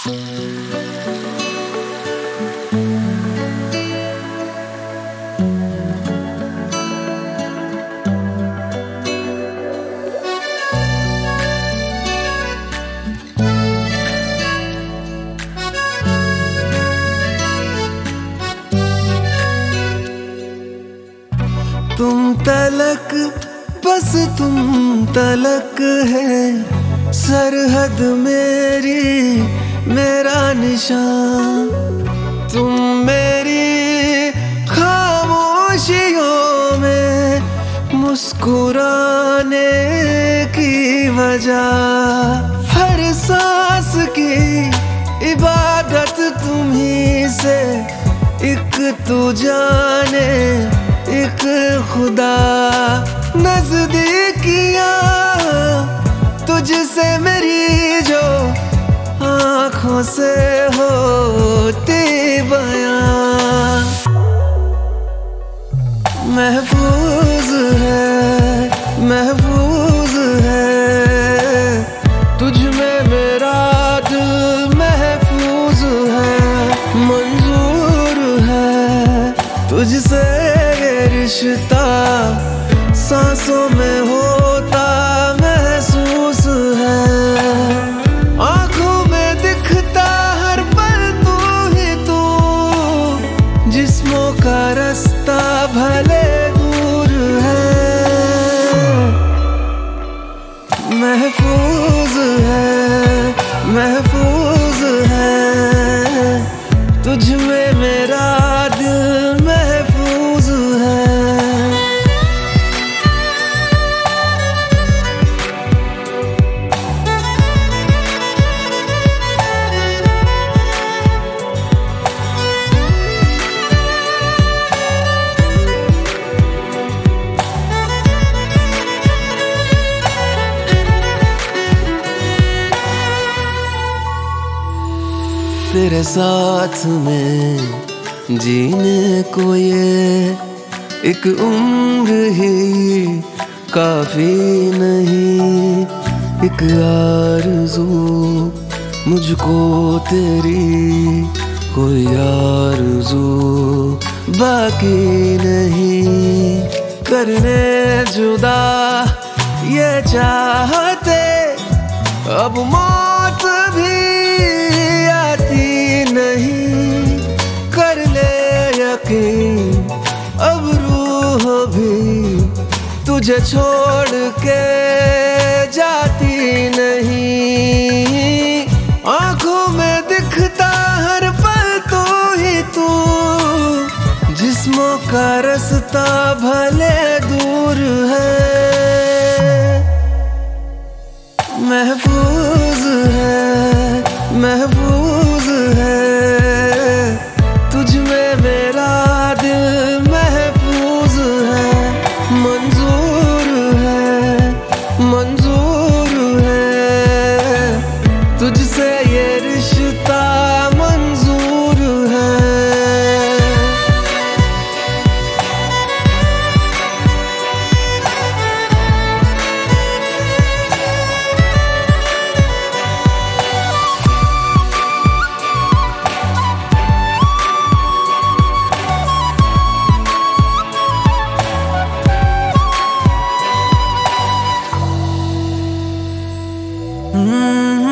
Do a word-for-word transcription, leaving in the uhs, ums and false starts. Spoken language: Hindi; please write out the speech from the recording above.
तुम तलक बस तुम तलक है सरहद मेरी, मेरा निशान। तुम मेरी खामोशियों में मुस्कुराने की वजह, हर सांस की इबादत तुम्हीं से, एक तू जाने एक खुदा। नजदीकियां तुझसे मेरी जो आँखों से होती बयां, महफूज है महफूज है तुझ में मेरा दिल, महफूज है मंजूर है तुझसे रिश्ता, सांसों में होता महसूस है, आंखों में दिखता हर पल तू ही तू, जिस्मों का रास्ता भले दूर है, महफूज है महफूज है तुझ में मेरा दिल, महफूज है। तेरे साथ में जीने को ये एक उम्र ही काफी नहीं, एक आरज़ू मुझको तेरी, कोई आरज़ू बाकी नहीं। करने जुदा ये चाहते अब मौत भी आती नहीं, कर ले यकीन अब रूह भी तुझे छोड़ के जाती नहीं, आंखों में दिखता हर पल तू ही तू, जिस्मों का रास्ता भले दूर है, महफूज है महफूज है तुझ में मेरा दिल, महफूज है मंजूर है मंजूर है तुझसे ये रिश्ता मंजूर है। Mm-hmm.